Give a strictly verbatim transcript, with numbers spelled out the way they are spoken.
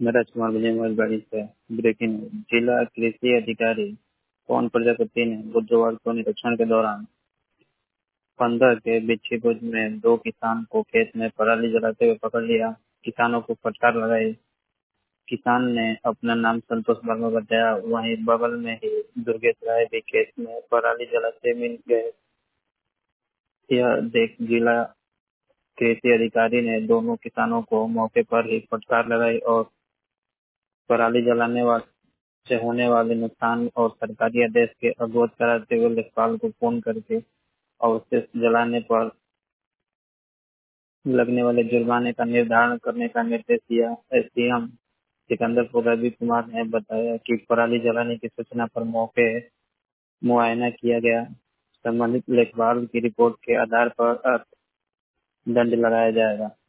मैं राजकुमार विजयमल से breaking news. जिला कृषि अधिकारी पवन प्रजापति ने बुधवार को निरीक्षण के दौरान पंद्रह के बिच्छीपुर में दो किसान को खेत में पराली जलाते हुए पकड़ लिया। किसानों को फटकार लगाई। किसान ने अपना नाम संतोष वर्मा बताया। वहीं बगल में ही दुर्गेश राय भी खेत में पराली जलाते मिल गए। यह देख जिला कृषि अधिकारी ने दोनों किसानों को मौके पर ही फटकार लगाई और पराली जलाने वाले से होने वाले नुकसान और सरकारी आदेश के अवगत कराते हुए लेखपाल को फोन करके अवशेष जलाने पर लगने वाले जुर्माने का निर्धारण करने का निर्देश दिया। एसडीएम सिकंदरपुर रवि कुमार ने बताया कि पराली जलाने की सूचना पर मौके मुआयना किया गया। संबंधित लेखपाल की रिपोर्ट के आधार पर दंड लगाया जाएगा।